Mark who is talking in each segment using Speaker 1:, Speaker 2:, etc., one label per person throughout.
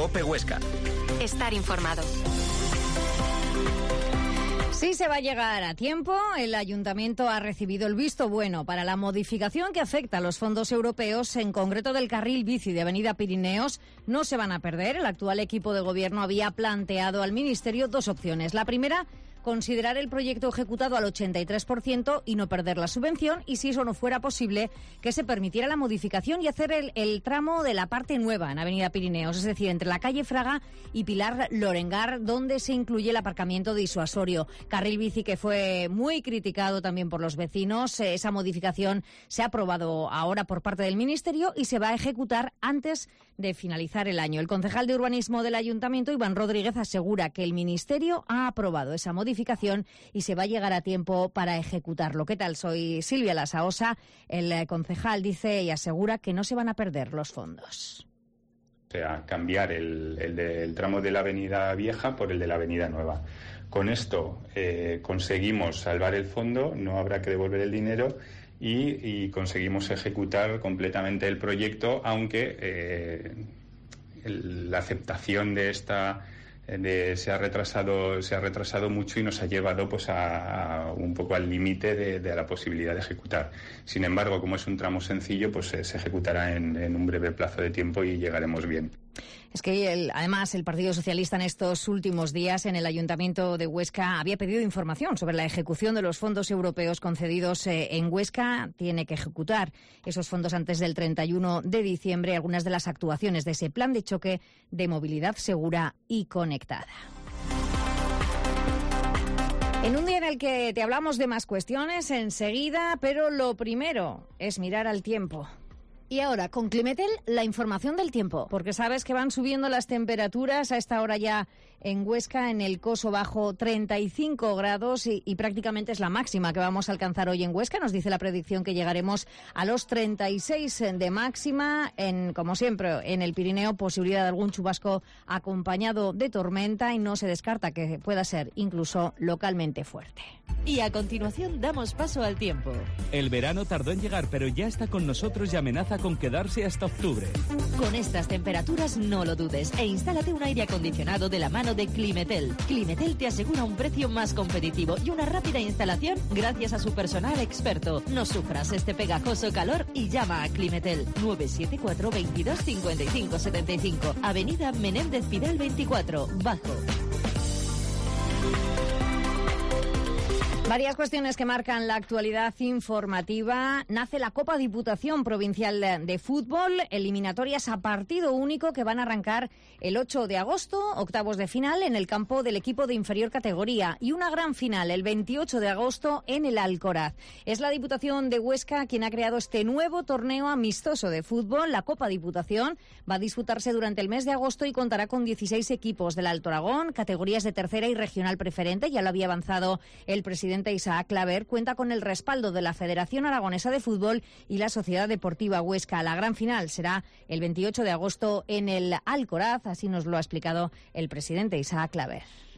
Speaker 1: COPE Huesca.
Speaker 2: Estar informado.
Speaker 3: Sí se va a llegar a tiempo. El Ayuntamiento ha recibido el visto bueno para la modificación que afecta a los fondos europeos, en concreto del carril bici de Avenida Pirineos. No se van a perder. El actual equipo de gobierno había planteado al Ministerio dos opciones. La primera, considerar el proyecto ejecutado al 83% y no perder la subvención, y si eso no fuera posible, que se permitiera la modificación y hacer el tramo de la parte nueva en Avenida Pirineos, es decir, entre la calle Fraga y Pilar Lorengar, donde se incluye el aparcamiento disuasorio. Carril bici que fue muy criticado también por los vecinos. Esa modificación se ha aprobado ahora por parte del Ministerio y se va a ejecutar antes de finalizar el año. El concejal de urbanismo del Ayuntamiento, Iván Rodríguez, asegura que el Ministerio ha aprobado esa modificación y se va a llegar a tiempo para ejecutarlo. ¿Qué tal? Soy Silvia Lasaosa. El concejal dice y asegura que no se van a perder los fondos.
Speaker 4: O sea, cambiar el tramo de la Avenida Vieja por el de la Avenida Nueva. Con esto conseguimos salvar el fondo, no habrá que devolver el dinero y conseguimos ejecutar completamente el proyecto, aunque la aceptación de esta se ha retrasado mucho y nos ha llevado pues a un poco al límite de la posibilidad de ejecutar. Sin embargo, como es un tramo sencillo, pues se ejecutará en un breve plazo de tiempo y llegaremos bien.
Speaker 3: Es que además el Partido Socialista en estos últimos días en el Ayuntamiento de Huesca había pedido información sobre la ejecución de los fondos europeos concedidos en Huesca. Tiene que ejecutar esos fondos antes del 31 de diciembre, algunas de las actuaciones de ese plan de choque de movilidad segura y conectada. En un día en el que te hablamos de más cuestiones enseguida, pero lo primero es mirar al tiempo. Y ahora, con Climetel, la información del tiempo, porque sabes que van subiendo las temperaturas a esta hora ya en Huesca, en el Coso Bajo, 35 grados y prácticamente es la máxima que vamos a alcanzar hoy en Huesca. Nos dice la predicción que llegaremos a los 36 de máxima. Como siempre, en el Pirineo, posibilidad de algún chubasco acompañado de tormenta y no se descarta que pueda ser incluso localmente fuerte.
Speaker 5: Y a continuación damos paso al tiempo.
Speaker 6: El verano tardó en llegar, pero ya está con nosotros y amenaza con quedarse hasta octubre.
Speaker 5: Con estas temperaturas no lo dudes e instálate un aire acondicionado de la mano de Climetel. Climetel te asegura un precio más competitivo y una rápida instalación gracias a su personal experto. No sufras este pegajoso calor y llama a Climetel 974 22 55 75, Avenida Menéndez Pidal 24, Bajo.
Speaker 3: Varias cuestiones que marcan la actualidad informativa. Nace la Copa Diputación Provincial de Fútbol, eliminatorias a partido único que van a arrancar el 8 de agosto, octavos de final en el campo del equipo de inferior categoría y una gran final el 28 de agosto en el Alcoraz. Es la Diputación de Huesca quien ha creado este nuevo torneo amistoso de fútbol. La Copa Diputación va a disputarse durante el mes de agosto y contará con 16 equipos del Alto Aragón, categorías de tercera y regional preferente. Ya lo había avanzado el presidente Isaac Claver. Cuenta con el respaldo de la Federación Aragonesa de Fútbol y la Sociedad Deportiva Huesca. La gran final será el 28 de agosto en el Alcoraz, así nos lo ha explicado el presidente Isaac Claver.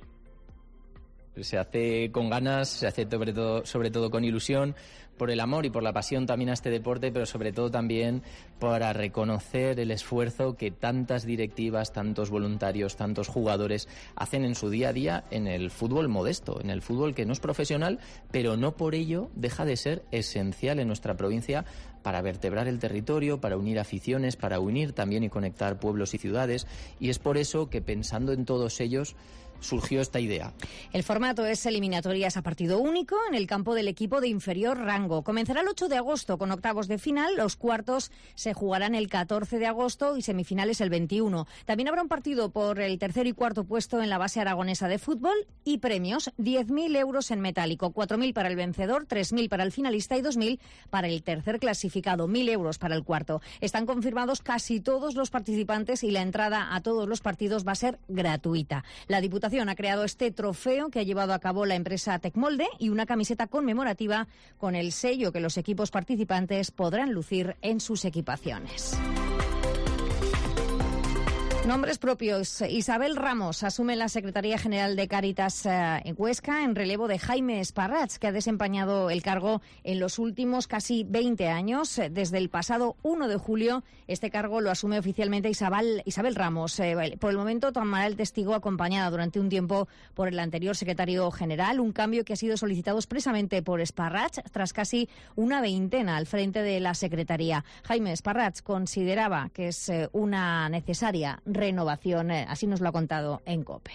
Speaker 7: Se hace con ganas, se hace sobre todo con ilusión, por el amor y por la pasión también a este deporte, pero sobre todo también para reconocer el esfuerzo que tantas directivas, tantos voluntarios, tantos jugadores hacen en su día a día en el fútbol modesto, en el fútbol que no es profesional, pero no por ello deja de ser esencial en nuestra provincia para vertebrar el territorio, para unir aficiones, para unir también y conectar pueblos y ciudades, y es por eso que pensando en todos ellos surgió esta idea.
Speaker 3: El formato es eliminatorias a partido único en el campo del equipo de inferior rango. Comenzará el 8 de agosto con octavos de final. Los cuartos se jugarán el 14 de agosto y semifinales el 21. También habrá un partido por el tercer y cuarto puesto en la base aragonesa de fútbol y premios: 10.000 euros en metálico, 4.000 para el vencedor, 3.000 para el finalista y 2.000 para el tercer clasificado, 1.000 euros para el cuarto. Están confirmados casi todos los participantes y la entrada a todos los partidos va a ser gratuita. La Diputación ha creado este trofeo que ha llevado a cabo la empresa Tecmolde y una camiseta conmemorativa con el sello que los equipos participantes podrán lucir en sus equipaciones. Nombres propios. Isabel Ramos asume la Secretaría General de Cáritas en Huesca en relevo de Jaime Esparrats, que ha desempeñado el cargo en los últimos casi 20 años. Desde el pasado 1 de julio, este cargo lo asume oficialmente Isabel Ramos. Por el momento tomará el testigo acompañada durante un tiempo por el anterior secretario general, un cambio que ha sido solicitado expresamente por Esparrats tras casi una veintena al frente de la Secretaría. Jaime Esparrats consideraba que es una necesaria renovación, así nos lo ha contado en COPE.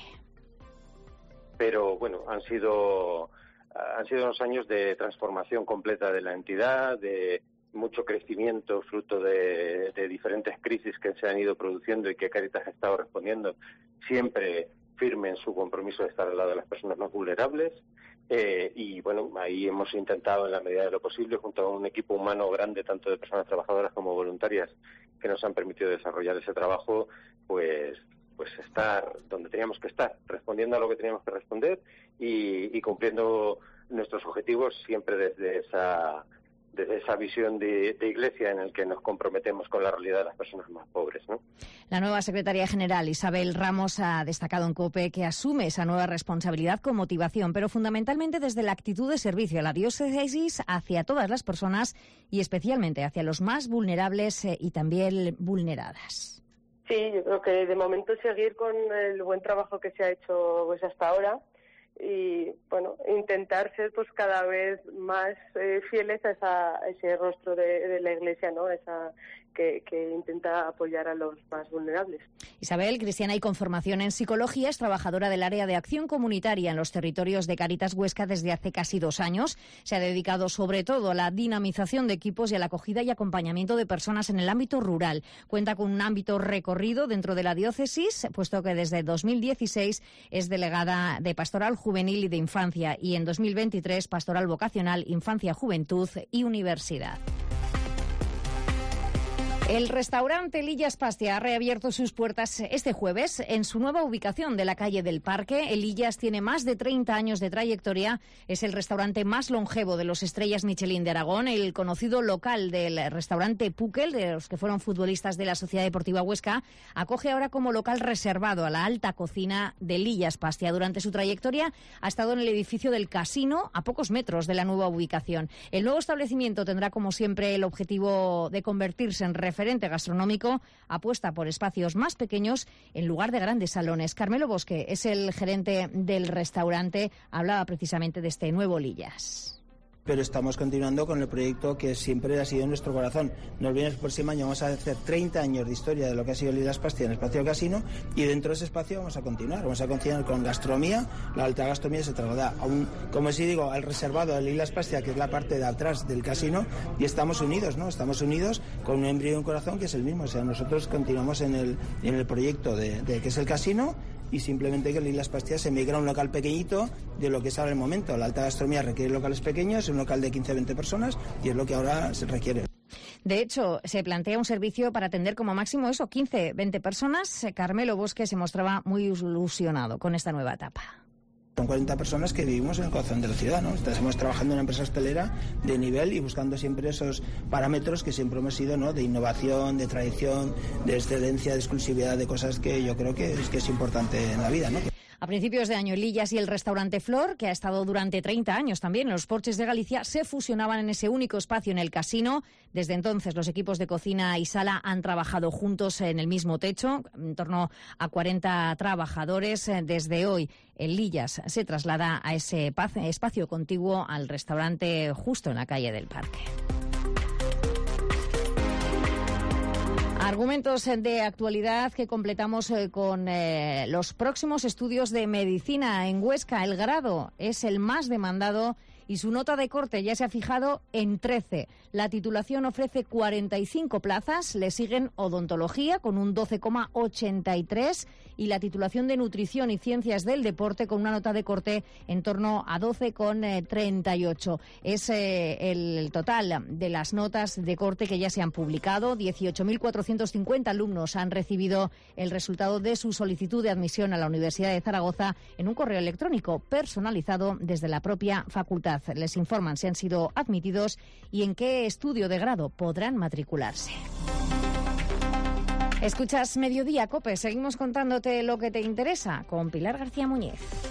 Speaker 1: Pero bueno, han sido unos años de transformación completa de la entidad, de mucho crecimiento fruto de diferentes crisis que se han ido produciendo y que Cáritas ha estado respondiendo, siempre firme en su compromiso de estar al lado de las personas más vulnerables. Y bueno, ahí hemos intentado en la medida de lo posible, junto a un equipo humano grande, tanto de personas trabajadoras como voluntarias, que nos han permitido desarrollar ese trabajo, pues estar donde teníamos que estar, respondiendo a lo que teníamos que responder y cumpliendo nuestros objetivos siempre desde esa visión de iglesia en el que nos comprometemos con la realidad de las personas más pobres, ¿no?
Speaker 3: La nueva secretaria general, Isabel Ramos, ha destacado en COPE que asume esa nueva responsabilidad con motivación, pero fundamentalmente desde la actitud de servicio a la diócesis hacia todas las personas y especialmente hacia los más vulnerables y también vulneradas.
Speaker 2: Sí, yo creo que de momento seguir con el buen trabajo que se ha hecho pues hasta ahora y bueno, intentar ser pues cada vez más fieles a ese rostro de la Iglesia, ¿no? Esa que intenta apoyar a los más vulnerables.
Speaker 3: Isabel, cristiana y con formación en psicología, es trabajadora del área de acción comunitaria en los territorios de Cáritas Huesca desde hace casi 2 años. Se ha dedicado sobre todo a la dinamización de equipos y a la acogida y acompañamiento de personas en el ámbito rural. Cuenta con un ámbito recorrido dentro de la diócesis, puesto que desde 2016 es delegada de Pastoral Juvenil y de Infancia y en 2023 Pastoral Vocacional, Infancia, Juventud y Universidad. El restaurante Lillas Pastia ha reabierto sus puertas este jueves en su nueva ubicación de la calle del Parque. El Lillas tiene más de 30 años de trayectoria. Es el restaurante más longevo de los Estrellas Michelin de Aragón, el conocido local del restaurante Pukel, de los que fueron futbolistas de la Sociedad Deportiva Huesca. Acoge ahora como local reservado a la alta cocina de Lillas Pastia. Durante su trayectoria ha estado en el edificio del Casino, a pocos metros de la nueva ubicación. El nuevo establecimiento tendrá, como siempre, el objetivo de convertirse en referente gastronómico. Apuesta por espacios más pequeños en lugar de grandes salones. Carmelo Bosque es el gerente del restaurante. Hablaba precisamente de este nuevo Lillas.
Speaker 8: Pero estamos continuando con el proyecto que siempre ha sido en nuestro corazón. No olvidemos, el próximo año vamos a hacer 30 años de historia de lo que ha sido Lillas Pastia en el espacio Casino, y dentro de ese espacio vamos a continuar con gastronomía. La alta gastronomía se traslada como os digo, al reservado de Lillas Pastia, que es la parte de atrás del casino, y estamos unidos, ¿no? Estamos unidos con un embrión y un corazón que es el mismo. O sea, nosotros continuamos en el proyecto de que es el casino, y simplemente que Lillas Pastia se migra a un local pequeñito de lo que es ahora el momento. La alta gastronomía requiere locales pequeños, un local de 15-20 personas, y es lo que ahora se requiere.
Speaker 3: De hecho, se plantea un servicio para atender como máximo 15-20 personas. Carmelo Bosque se mostraba muy ilusionado con esta nueva etapa.
Speaker 8: Son 40 personas que vivimos en el corazón de la ciudad, ¿no? Estamos trabajando en una empresa hostelera de nivel y buscando siempre esos parámetros que siempre hemos sido, ¿no? De innovación, de tradición, de excelencia, de exclusividad, de cosas que yo creo que es importante en la vida, ¿no?
Speaker 3: A principios de año, Lillas y el restaurante Flor, que ha estado durante 30 años también en los porches de Galicia, se fusionaban en ese único espacio en el casino. Desde entonces, los equipos de cocina y sala han trabajado juntos en el mismo techo, en torno a 40 trabajadores. Desde hoy, el Lillas se traslada a ese espacio contiguo al restaurante justo en la calle del Parque. Argumentos de actualidad que completamos con los próximos estudios de medicina en Huesca. El grado es el más demandado y su nota de corte ya se ha fijado en 13. La titulación ofrece 45 plazas, le siguen odontología con un 12,83 y la titulación de nutrición y ciencias del deporte con una nota de corte en torno a 12,38. Es el total de las notas de corte que ya se han publicado. 18.450 alumnos han recibido el resultado de su solicitud de admisión a la Universidad de Zaragoza en un correo electrónico personalizado desde la propia facultad. Les informan si han sido admitidos y en qué estudio de grado podrán matricularse. Escuchas Mediodía, COPE. Seguimos contándote lo que te interesa con Pilar García Muñiz.